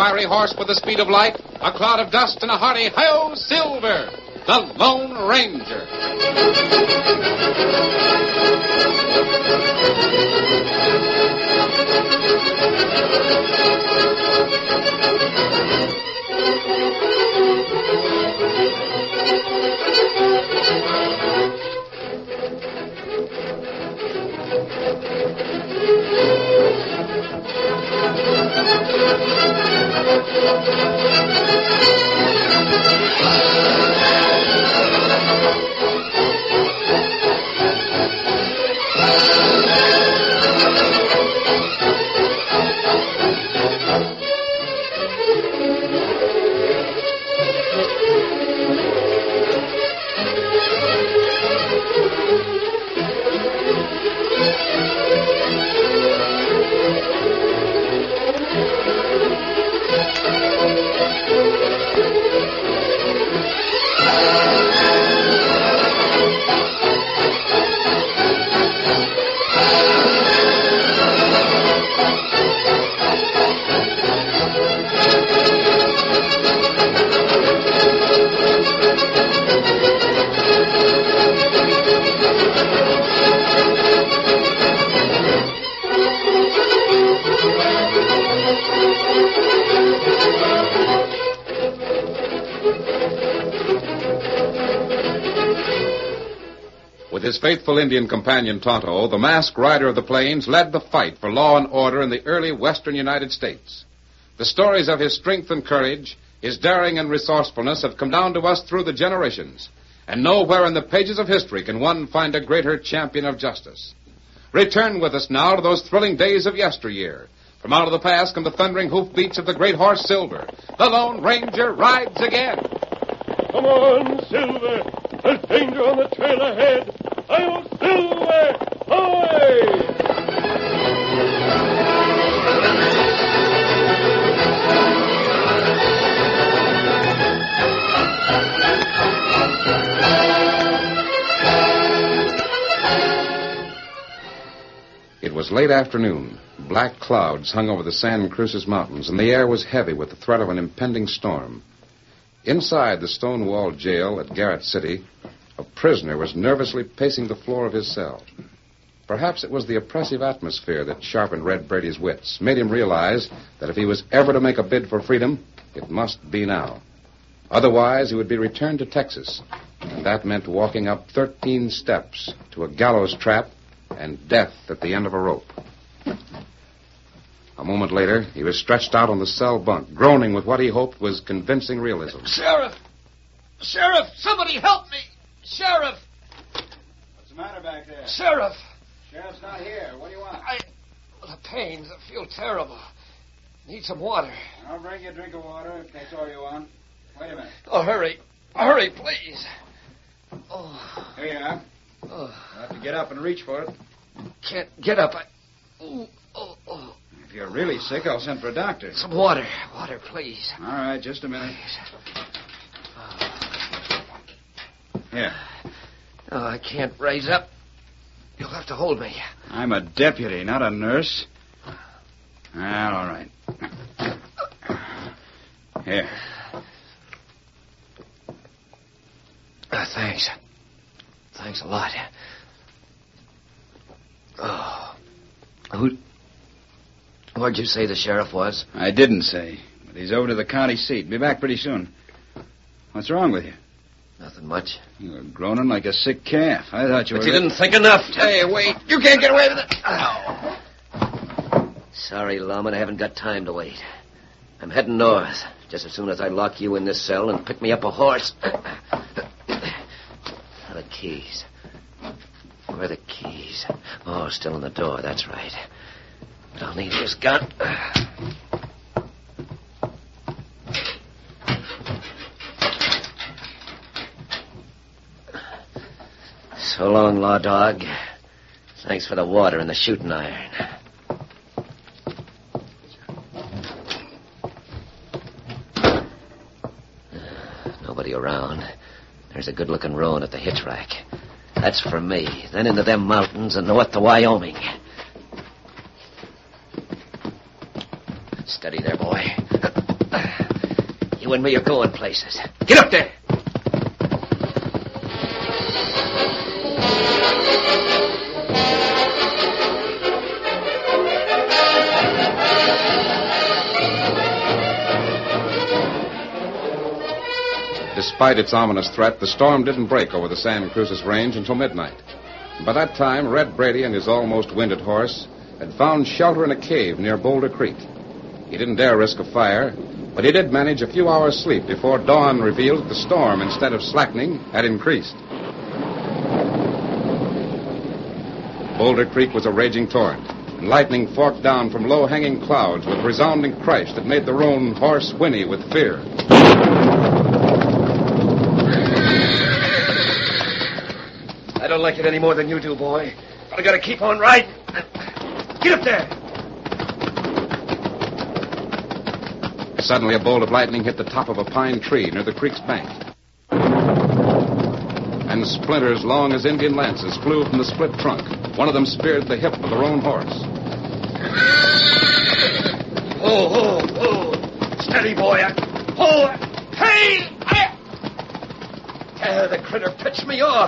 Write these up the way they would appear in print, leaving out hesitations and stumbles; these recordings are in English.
fiery horse with the speed of light, a cloud of dust, and a hearty "Hi-Yo, Silver!" The Lone Ranger. With his faithful Indian companion, Tonto, the masked rider of the plains led the fight for law and order in the early western United States. The stories of his strength and courage, his daring and resourcefulness have come down to us through the generations, and nowhere in the pages of history can one find a greater champion of justice. Return with us now to those thrilling days of yesteryear. From out of the past come the thundering hoofbeats of the great horse Silver. The Lone Ranger rides again. Come on, Silver. There's danger on the trail ahead. Hi-Yo, Silver! Away! It was late afternoon. Black clouds hung over the San Cruces Mountains, and the air was heavy with the threat of an impending storm. Inside the stone-walled jail at Garrett City, a prisoner was nervously pacing the floor of his cell. Perhaps it was the oppressive atmosphere that sharpened Red Brady's wits, made him realize that if he was ever to make a bid for freedom, it must be now. Otherwise, he would be returned to Texas, and that meant walking up 13 steps to a gallows trap and death at the end of a rope. A moment later, he was stretched out on the cell bunk, groaning with what he hoped was convincing realism. Sheriff! Sheriff! Somebody help me! Sheriff! What's the matter back there? Sheriff! Sheriff's not here. What do you want? The pains. I feel terrible. Need some water. I'll bring you a drink of water if that's all you want. Wait a minute. Oh, hurry. Hurry, please. Oh. Here you are. Oh. You'll have to get up and reach for it. Can't get up. Oh. If you're really sick, I'll send for a doctor. Some water. Water, please. All right, just a minute. Here. Oh, I can't raise up. You'll have to hold me. I'm a deputy, not a nurse. Well, all right. Here. Thanks. Thanks a lot. Oh. Where'd you say the sheriff was? I didn't say, but he's over to the county seat. Be back pretty soon. What's wrong with you? Nothing much. You were groaning like a sick calf. I thought you were... But you didn't think enough. Hey, wait. You can't get away with it. Oh. Sorry, Lawman, I haven't got time to wait. I'm heading north, just as soon as I lock you in this cell and pick me up a horse. The keys. Where are the keys? Oh, still in the door, that's right. But I'll need this gun. So long, Law Dog. Thanks for the water and the shooting iron. Nobody around. There's a good-looking roan at the hitch rack. That's for me. Then into them mountains and north to Wyoming. Steady there, boy. when we are going places. Get up there! Despite its ominous threat, the storm didn't break over the San Cruces Range until midnight. By that time, Red Brady and his almost winded horse had found shelter in a cave near Boulder Creek. He didn't dare risk a fire, but he did manage a few hours' sleep before dawn revealed that the storm, instead of slackening, had increased. Boulder Creek was a raging torrent, and lightning forked down from low-hanging clouds with a resounding crash that made the roan horse whinny with fear. I don't like it any more than you do, boy. But I gotta keep on riding. Get up there! Suddenly, a bolt of lightning hit the top of a pine tree near the creek's bank. And splinters long as Indian lances flew from the split trunk. One of them speared the hip of the roan horse. Oh. Steady, boy. Hey! The critter pitched me off.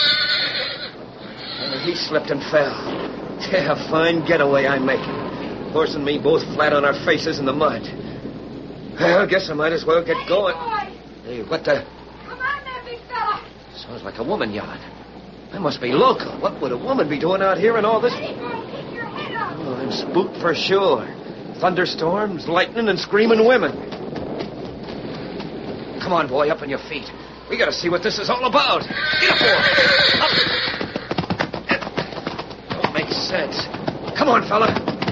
He slipped and fell. Yeah, a fine getaway I'm making. Horse and me both flat on our faces in the mud. Well, I guess I might as well get going. Hey, what the... Come on there, big fella. Sounds like a woman yelling. I must be local. What would a woman be doing out here in all this... Steady, boy, keep your head up. Oh, I'm spooked for sure. Thunderstorms, lightning, and screaming women. Come on, boy, up on your feet. We gotta see what this is all about. Get up, boy. Up. Don't make sense. Come on, fella.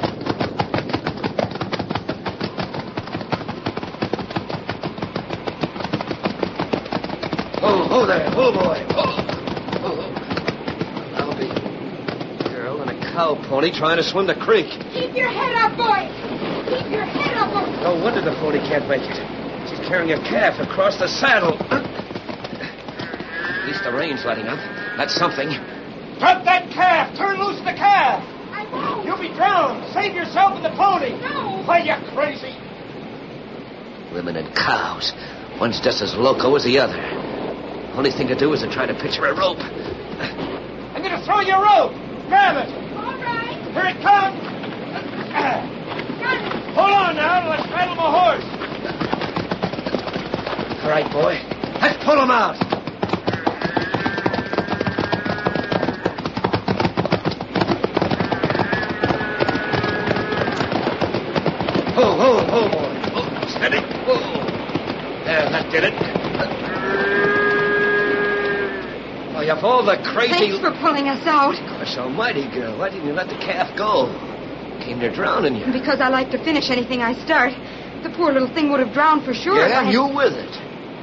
Oh, there. Oh, boy. Oh. I'll be a girl and a cow pony trying to swim the creek. Keep your head up, boy. Keep your head up, boy. No wonder the pony can't make it. She's carrying a calf across the saddle. At least the rain's letting up. That's something. Drop that calf! Turn loose the calf! I won't. You'll be drowned! Save yourself and the pony! No. Why, you crazy! Women and cows. One's just as loco as the other. Only thing to do is to try to pitch her a rope. I'm going to throw you a rope! Grab it! All right. Here it comes! Got it. Hold on now and let's saddle my horse! All right, boy. Let's pull him out. Oh, boy. Oh, steady. Whoa. There, that did it. Oh, you have all the crazy... Thanks for pulling us out. Gosh almighty, girl. Why didn't you let the calf go? Came near drowning you. Because I like to finish anything I start. The poor little thing would have drowned for sure. if I Yeah, had- you with it.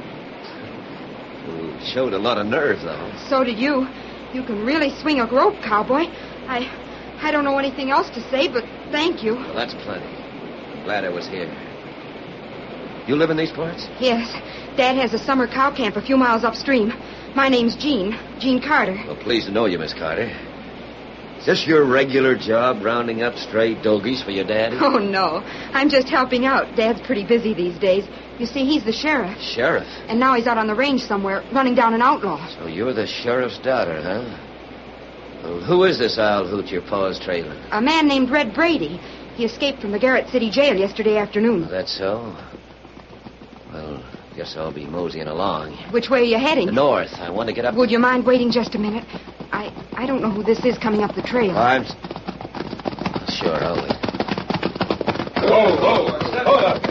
You showed a lot of nerve, though. So did you. You can really swing a rope, cowboy. I don't know anything else to say, but thank you. Well, that's plenty. Glad I was here. You live in these parts? Yes. Dad has a summer cow camp a few miles upstream. My name's Jean Carter. Well, pleased to know you, Miss Carter. Is this your regular job, rounding up stray dogies for your daddy? Oh, no. I'm just helping out. Dad's pretty busy these days. You see, he's the sheriff. Sheriff? And now he's out on the range somewhere, running down an outlaw. So you're the sheriff's daughter, huh? Well, who is this owl hoot your pa's trailing? A man named Red Brady. He escaped from the Garrett City jail yesterday afternoon. Oh, that's so? Well, guess I'll be moseying along. Which way are you heading? The north. I want to get up... Would you mind waiting just a minute? I don't know who this is coming up the trail. I'm... Sure, I'll wait. Hold up.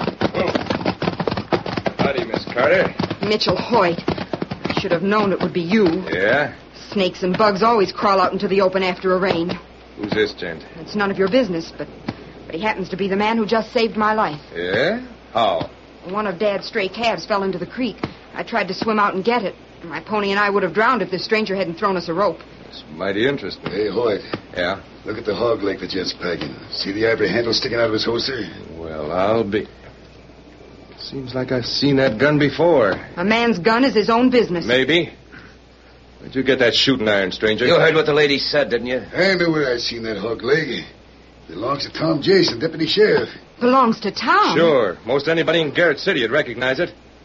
Howdy, Miss Carter. Mitchell Hoyt. I should have known it would be you. Yeah? Snakes and bugs always crawl out into the open after a rain. Who's this gent? It's none of your business, but he happens to be the man who just saved my life. Yeah? How? One of Dad's stray calves fell into the creek. I tried to swim out and get it. My pony and I would have drowned if this stranger hadn't thrown us a rope. It's mighty interesting. Hey, Hoyt. Yeah? Look at the hog leg the jet's packing. See the ivory handle sticking out of his holster? Well, I'll be... Seems like I've seen that gun before. A man's gun is his own business. Maybe. Where'd you get that shooting iron, stranger? You heard what the lady said, didn't you? I know where I seen that hog leg. Belongs to Tom Jason, deputy sheriff. Belongs to Tom. Sure. Most anybody in Garrett City would recognize it.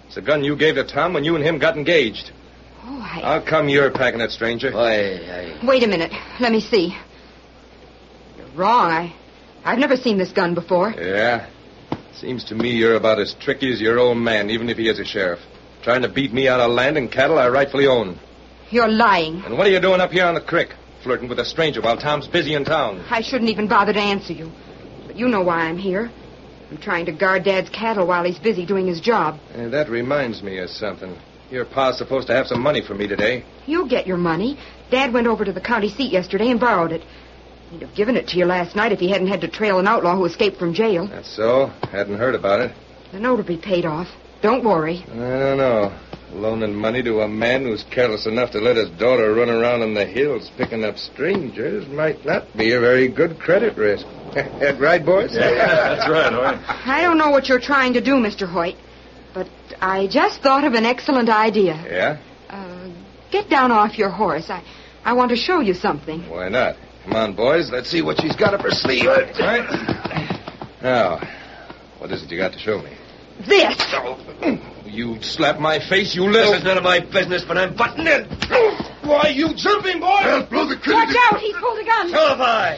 It's the gun you gave to Tom when you and him got engaged. Oh, How come you're packing it, stranger? Wait a minute. Let me see. You're wrong. I've never seen this gun before. Yeah? Seems to me you're about as tricky as your old man, even if he is a sheriff. Trying to beat me out of land and cattle I rightfully own. You're lying. And what are you doing up here on the creek? Flirting with a stranger while Tom's busy in town. I shouldn't even bother to answer you. But you know why I'm here. I'm trying to guard Dad's cattle while he's busy doing his job. And that reminds me of something. Your pa's supposed to have some money for me today. You'll get your money. Dad went over to the county seat yesterday and borrowed it. He'd have given it to you last night if he hadn't had to trail an outlaw who escaped from jail. That's so? Hadn't heard about it. The note will be paid off. Don't worry. I don't know. Loaning money to a man who's careless enough to let his daughter run around in the hills picking up strangers might not be a very good credit risk. That right, boys? Yeah, that's right, Hoyt. I don't know what you're trying to do, Mr. Hoyt, but I just thought of an excellent idea. Yeah? Get down off your horse. I want to show you something. Why not? Come on, boys. Let's see what she's got up her sleeve. All right. Now, what is it you got to show me? This! You slap my face, you little... This is none of my business, but I'm butting in. Why, you jumping, boy! Well, blow the critter. Watch out! He's pulled a gun. So have I.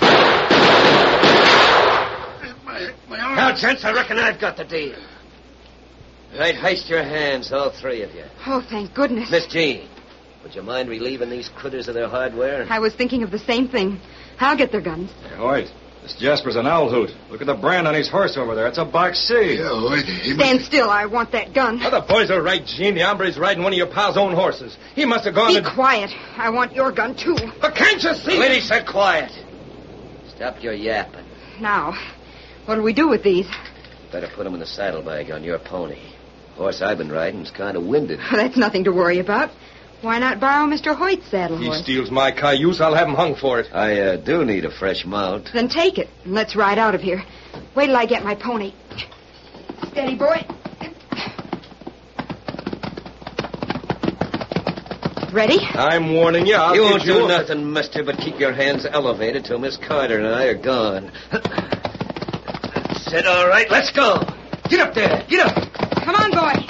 My arm. Now, gents, I reckon I've got the deal. Right, heist your hands, all three of you. Oh, thank goodness. Miss Jean, would you mind relieving these critters of their hardware? I was thinking of the same thing. I'll get their guns. Hey, Hoyt, this Jasper's an owl hoot. Look at the brand on his horse over there. It's a box C. Yeah, Hoyt. He Stand still. I want that gun. Oh, the boys are right, Gene. The hombre's riding one of your pal's own horses. He must have gone Be quiet. I want your gun, too. But can't you see? The lady said quiet. Stop your yapping. Now, what do we do with these? Better put them in the saddlebag on your pony. Horse I've been riding's kind of winded. That's nothing to worry about. Why not borrow Mr. Hoyt's saddle He horse? steals my cayuse, I'll have him hung for it. I do need a fresh mount. Then take it, and let's ride out of here. Wait till I get my pony. Steady, boy. Ready? I'm warning you. You won't do nothing, mister, but keep your hands elevated till Miss Carter and I are gone. Said all right, let's go. Get up there. Get up. Come on, boy.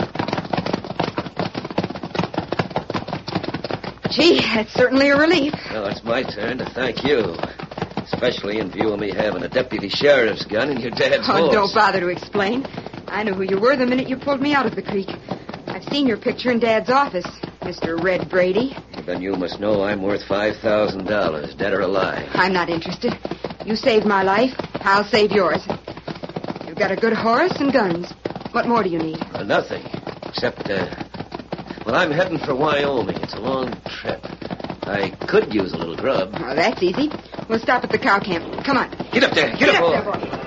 Gee, that's certainly a relief. Well, it's my turn to thank you. Especially in view of me having a deputy sheriff's gun and your dad's Oh, horse. don't bother to explain. I knew who you were the minute you pulled me out of the creek. I've seen your picture in Dad's office, Mr. Red Brady. Then you must know I'm worth $5,000, dead or alive. I'm not interested. You saved my life. I'll save yours. You've got a good horse and guns. What more do you need? Nothing. Except, well, I'm heading for Wyoming. It's a long trip. I could use a little grub. Oh, that's easy. We'll stop at the cow camp. Come on. Get up there. Get up there, boy.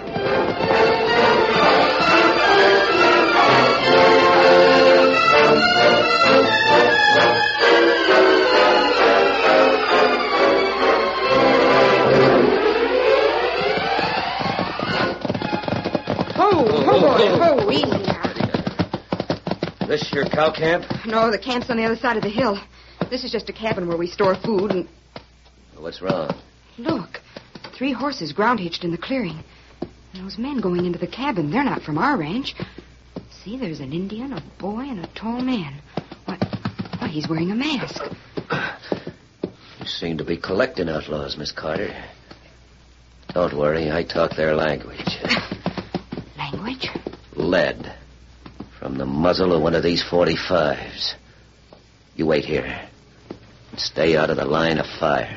Oh, easy now. This your cow camp? No, the camp's on the other side of the hill. This is just a cabin where we store food and... What's wrong? Look, 3 horses ground hitched in the clearing. And those men going into the cabin, they're not from our ranch. See, there's an Indian, a boy, and a tall man. Why, he's wearing a mask. You seem to be collecting outlaws, Miss Carter. Don't worry, I talk their language. Language? Lead. From the muzzle of one of these 45s. You wait here. And stay out of the line of fire.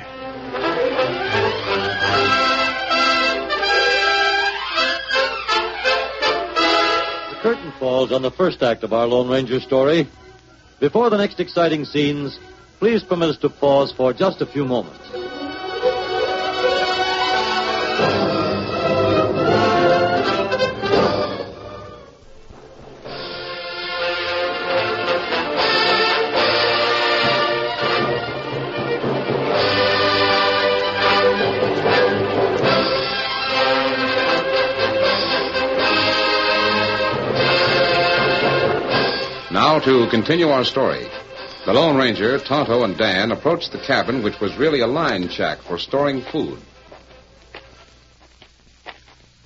The curtain falls on the first act of our Lone Ranger story. Before the next exciting scenes, please permit us to pause for just a few moments. Now to continue our story. The Lone Ranger, Tonto, and Dan approached the cabin, which was really a line shack for storing food.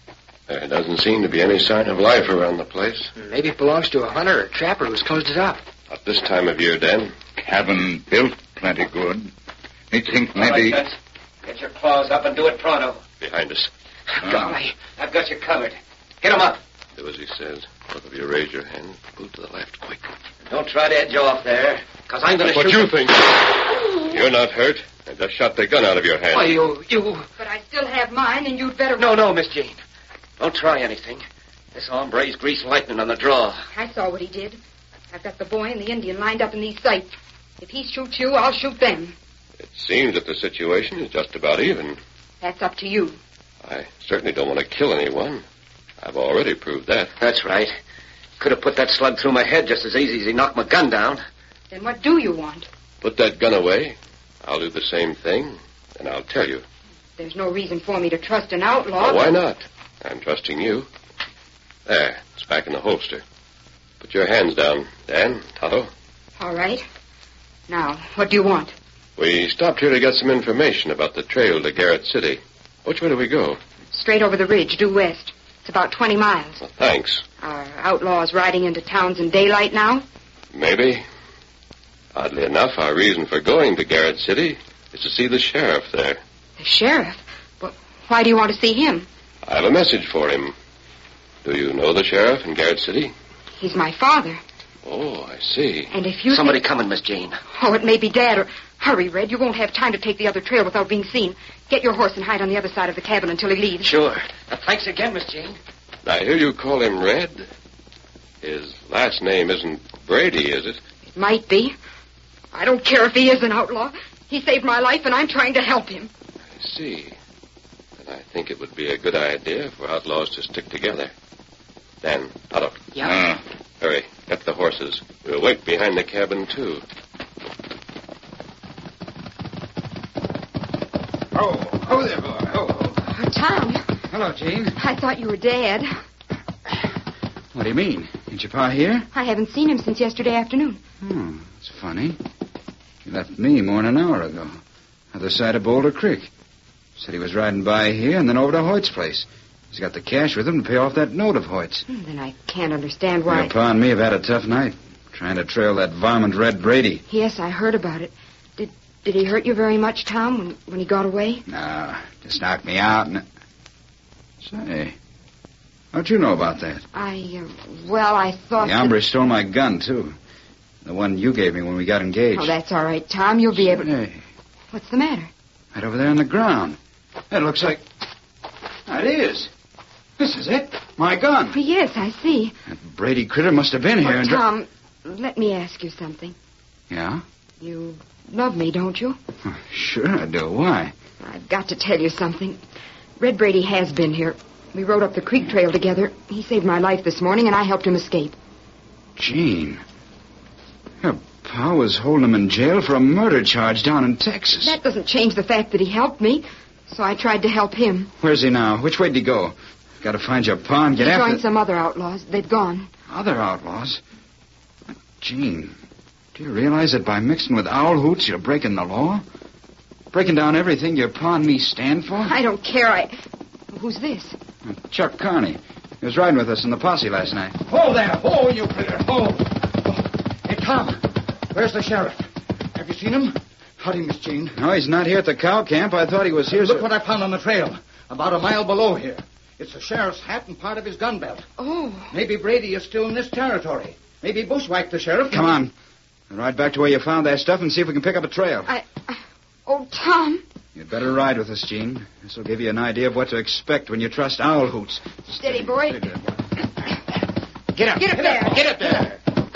There doesn't seem to be any sign of life around the place. Maybe it belongs to a hunter or trapper who's closed it up. Not this time of year, Dan. Cabin built plenty good. Me think All right, maybe... Toots. Get your claws up and do it pronto. Behind us. Golly, I've got you covered. Get 'em up. Do as he says. Both of you raise your hand. Move to the left, quick. Don't try to edge off there, because I'm going to What shoot you think? You're not hurt. I just shot the gun out of your hand. Oh, you... But I still have mine, and you'd better... No, Miss Jean. Don't try anything. This hombre's greased lightning on the draw. I saw what he did. I've got the boy and the Indian lined up in these sights. If he shoots you, I'll shoot them. It seems that the situation is just about even. That's up to you. I certainly don't want to kill anyone. I've already proved that. That's right. Could have put that slug through my head just as easy as he knocked my gun down. Then what do you want? Put that gun away. I'll do the same thing, and I'll tell you. There's no reason for me to trust an outlaw. Well, why not? I'm trusting you. There, it's back in the holster. Put your hands down, Dan, Tonto. All right. Now, what do you want? We stopped here to get some information about the trail to Garrett City. Which way do we go? Straight over the ridge, due west. It's about 20 miles. Well, thanks. Are outlaws riding into towns in daylight now? Maybe. Oddly enough, our reason for going to Garrett City is to see the sheriff there. The sheriff? Well, why do you want to see him? I have a message for him. Do you know the sheriff in Garrett City? He's my father. Oh, I see. And if you... Somebody coming, Miss Jean. Oh, it may be Dad, or... Hurry, Red. You won't have time to take the other trail without being seen. Get your horse and hide on the other side of the cabin until he leaves. Sure. Thanks again, Miss Jean. I hear you call him Red. His last name isn't Brady, is it? It might be. I don't care if he is an outlaw. He saved my life, and I'm trying to help him. I see. And I think it would be a good idea for outlaws to stick together. Dan, Tonto. Yeah? Hurry, get the horses. We'll wait behind the cabin, too. Oh there, boy. Oh, Tom, Hello, Jean. I thought you were Dad. What do you mean? Ain't your pa here? I haven't seen him since yesterday afternoon. Oh, it's funny. He left me more than an hour ago. Other side of Boulder Creek. Said he was riding by here and then over to Hoyt's place. He's got the cash with him to pay off that note of Hoyt's. Then I can't understand why... Your pa and me have had a tough night. Trying to trail that varmint Red Brady. Yes, I heard about it. Did he hurt you very much, Tom, when he got away? No, just knocked me out and... Say, how'd you know about that? I thought... The hombre stole my gun, too. The one you gave me when we got engaged. Oh, that's all right, Tom. You'll be able to... Hey, What's the matter? right over there on the ground. That looks like... That is. This is it. My gun. Oh, yes, I see. That Brady critter must have been here and... Tom, let me ask you something. Yeah? You love me, don't you? Sure I do. Why? I've got to tell you something. Red Brady has been here. We rode up the creek trail together. He saved my life this morning, and I helped him escape. Jean. Your pa was holding him in jail for a murder charge down in Texas. That doesn't change the fact that he helped me, so I tried to help him. Where's he now? Which way did he go? Got to find your pa and get He after... joined some other outlaws. They've gone. Other outlaws? Jean, do you realize that by mixing with owl hoots, you're breaking the law? Breaking down everything your pa and me stand for? I don't care. Who's this? Chuck Carney. He was riding with us in the posse last night. Hold there. Hold, you critter. Hold. Hey, Tom, where's the sheriff? Have you seen him? Howdy, Miss Jean. No, he's not here at the cow camp. I thought he was here... Look what I found on the trail. About a mile below here. It's the sheriff's hat and part of his gun belt. Oh. Maybe Brady is still in this territory. Maybe bushwhacked the sheriff. Come on. We'll ride back to where you found that stuff and see if we can pick up a trail. Oh, Tom. You'd better ride with us, Jean. This will give you an idea of what to expect when you trust owl hoots. Steady, boy. Get up. Get up there. Get up there.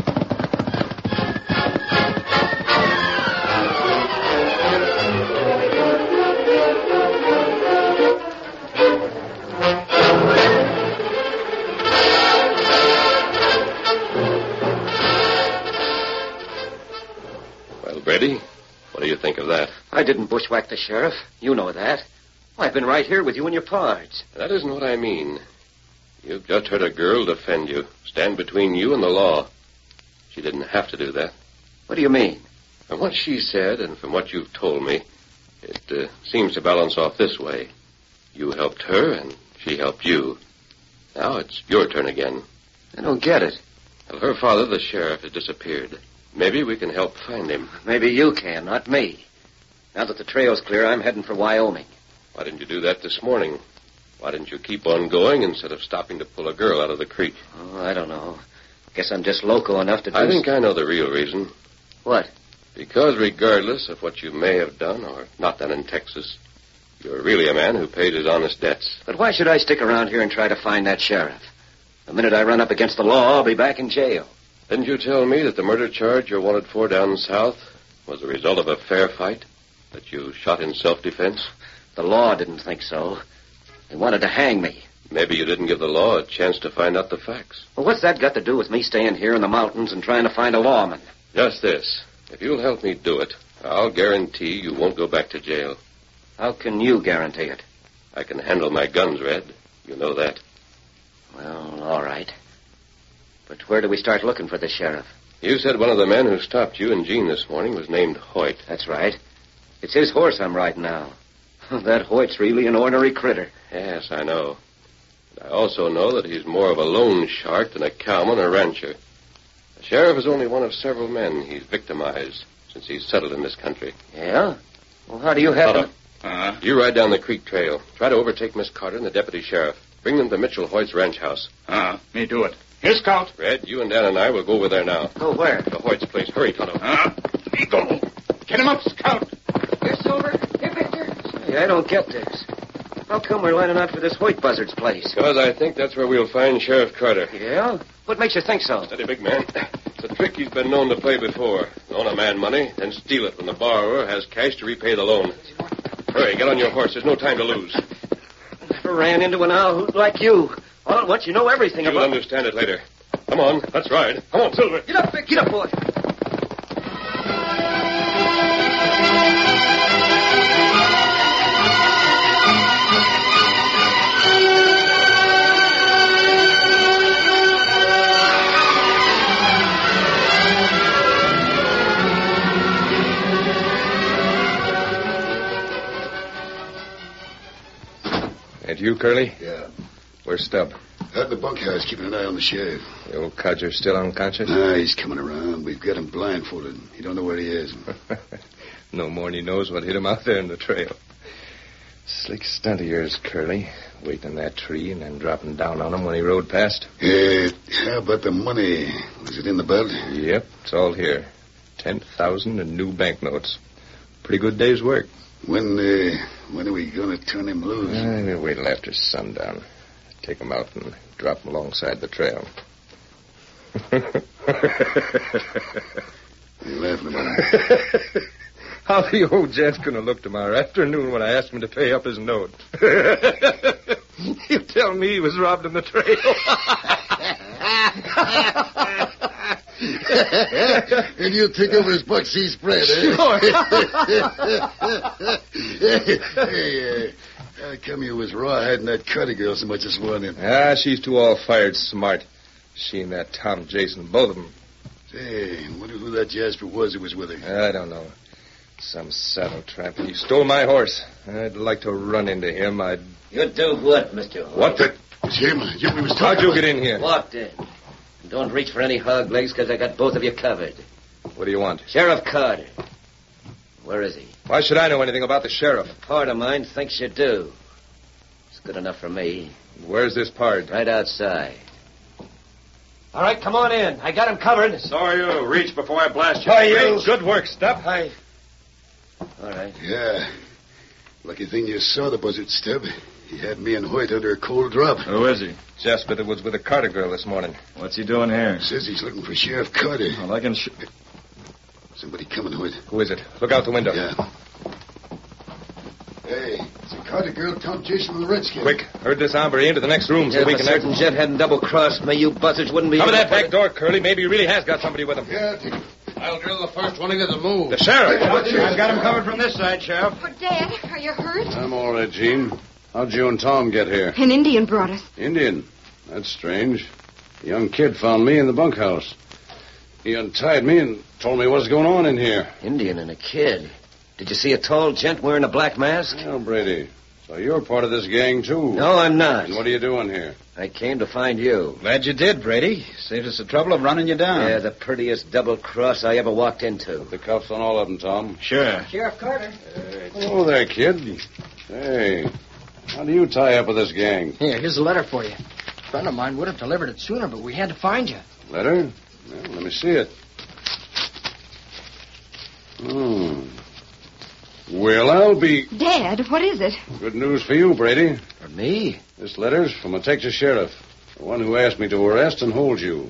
Well, Brady, what do you think of that? I didn't bushwhack the sheriff. You know that. I've been right here with you and your pards. That isn't what I mean. You've just heard a girl defend you, stand between you and the law. She didn't have to do that. What do you mean? From what she said and from what you've told me, it seems to balance off this way. You helped her and she helped you. Now it's your turn again. I don't get it. Well, her father, the sheriff, has disappeared. Maybe we can help find him. Maybe you can, not me. Now that the trail's clear, I'm heading for Wyoming. Why didn't you do that this morning? Why didn't you keep on going instead of stopping to pull a girl out of the creek? Oh, I don't know. Guess I'm just loco enough to do... I think I know the real reason. What? Because regardless of what you may have done or not done in Texas, you're really a man who paid his honest debts. But why should I stick around here and try to find that sheriff? The minute I run up against the law, I'll be back in jail. Didn't you tell me that the murder charge you're wanted for down south was the result of a fair fight? That you shot in self-defense? The law didn't think so. They wanted to hang me. Maybe you didn't give the law a chance to find out the facts. Well, what's that got to do with me staying here in the mountains and trying to find a lawman? Just this. If you'll help me do it, I'll guarantee you won't go back to jail. How can you guarantee it? I can handle my guns, Red. You know that. Well, all right. But where do we start looking for the sheriff? You said one of the men who stopped you and Jean this morning was named Hoyt. That's right. It's his horse I'm riding now. That Hoyt's really an ornery critter. Yes, I know. I also know that he's more of a loan shark than a cowman or rancher. The sheriff is only one of several men he's victimized since he's settled in this country. Yeah? Well, how do you happen... You ride down the creek trail. Try to overtake Miss Carter and the deputy sheriff. Bring them to Mitchell Hoyt's ranch house. Me do it. Here, Scout. Red, you and Dan and I will go over there now. Go where? To Hoyt's place. Hurry, Tonto. Me go. Get him up, Scout. Here, Silver. Here, Victor. Hey, I don't get this. How come we're lining out for this Hoyt buzzard's place? Because I think that's where we'll find Sheriff Carter. Yeah? What makes you think so? Steady, big man. It's a trick he's been known to play before. Loan a man money, then steal it when the borrower has cash to repay the loan. Hurry, get on your horse. There's no time to lose. I never ran into an owl like you. All at once, you know everything You'll about... understand it later. Come on, let's ride. Come on, Silver. Get up, Vic. Get up, boy. That you, Curly? Yeah. Where's Stubb? Out in the bunkhouse, keeping an eye on the sheriff. The old codger's still unconscious? Nah, he's coming around. We've got him blindfolded. He don't know where he is. No more than he knows what hit him out there in the trail. Slick stunt of yours, Curly. Waiting in that tree and then dropping down on him when he rode past. How about the money? Was it in the belt? Yep, it's all here. 10,000 in new banknotes. Pretty good day's work. When are we going to turn him loose? We'll wait till after sundown. Take him out and drop him alongside the trail. You're laughing about it. How the old gent's going to look tomorrow afternoon when I ask him to pay up his note? He'll tell me he was robbed in the trail. And you'll take over his bucksea spread, eh? Sure. Hey, how come you was rawhiding that Carter girl so much this morning? She's too all-fired smart. She and that Tom Jason, both of them. Say, wonder who that Jasper was who was with her. I don't know. Some saddle trap. He stole my horse. I'd like to run into him. You do what, Mr. Hoyt? What the... It's him. We was How'd you get in here? Walked in. Don't reach for any hog legs, because I got both of you covered. What do you want? Sheriff Carter. Where is he? Why should I know anything about the sheriff? A pard of mine thinks you do. It's good enough for me. Where's this pard? Right outside. All right, come on in. I got him covered. So you. Reach before I blast you. Great. Good work, Stubb. All right. Yeah. Lucky thing you saw the buzzard, Stubb. He had me and Hoyt under a cold drop. Who is he? Jasper that was with a Carter girl this morning. What's he doing here? Says he's looking for Sheriff Carter. Well, I can... Somebody coming, Hoyt. Who is it? Look out the window. Yeah. Hey, it's a Carter girl, Tom Jason from the Redskin. Quick, herd this hombre into the next room so we can... If a certain jet hadn't double-crossed me, you buzzards wouldn't be... Cover that back door, Curly. Maybe he really has got somebody with him. Yeah, I'll drill the first one into the move. The sheriff. I've got him covered from this side, Sheriff. Oh, Dad, are you hurt? I'm all right, Jean. How'd you and Tom get here? An Indian brought us. Indian? That's strange. A young kid found me in the bunkhouse. He untied me and told me what's going on in here. Indian and a kid. Did you see a tall gent wearing a black mask? Well, Brady, So you're part of this gang, too? No, I'm not. And what are you doing here? I came to find you. Glad you did, Brady. Saved us the trouble of running you down. Yeah, the prettiest double cross I ever walked into. Put the cuffs on all of them, Tom. Sure. Sheriff Carter. Hello there, kid. Hey, how do you tie up with this gang? Here, here's a letter for you. A friend of mine would have delivered it sooner, but we had to find you. Letter? Well, let me see it. Well, I'll be... Dad, what is it? Good news for you, Brady. For me? This letter's from a Texas sheriff, the one who asked me to arrest and hold you.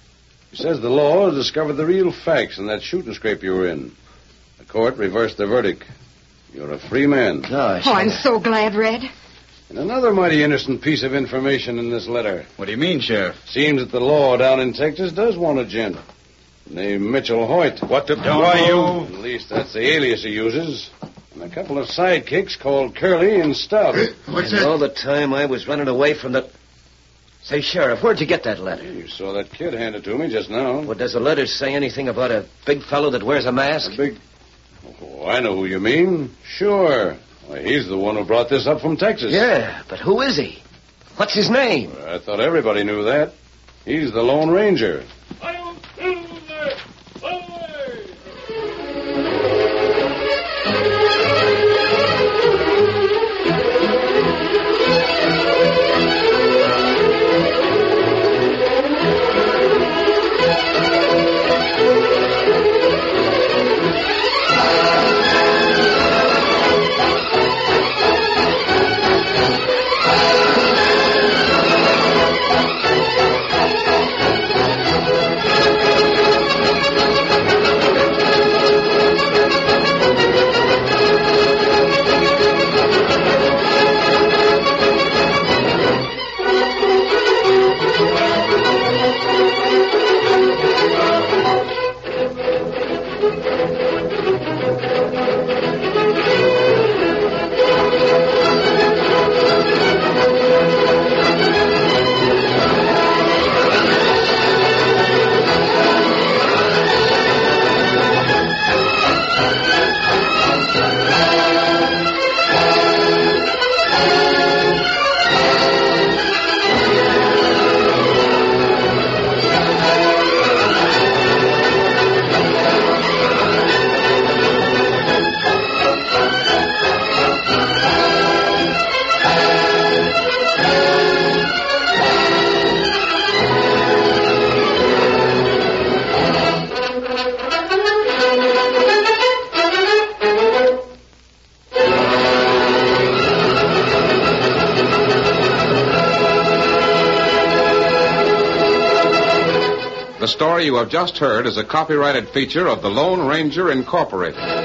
He says the law has discovered the real facts in that shooting scrape you were in. The court reversed the verdict. You're a free man. Gosh. Oh, I'm so glad, Red. And another mighty innocent piece of information in this letter. What do you mean, Sheriff? Seems that the law down in Texas does want a gent named Mitchell Hoyt. What the... Who are you? At least that's the alias he uses. And a couple of sidekicks called Curly and Stout. What's And that? all the time I was running away from the... Say, Sheriff, where'd you get that letter? You saw that kid hand it to me just now. Well, does the letter say anything about a big fellow that wears a mask? A big... Oh, I know who you mean. Sure. Why, he's the one who brought this up from Texas. Yeah, but who is he? What's his name? I thought everybody knew that. He's the Lone Ranger. I'll Silver! Away! The story you have just heard is a copyrighted feature of the Lone Ranger Incorporated.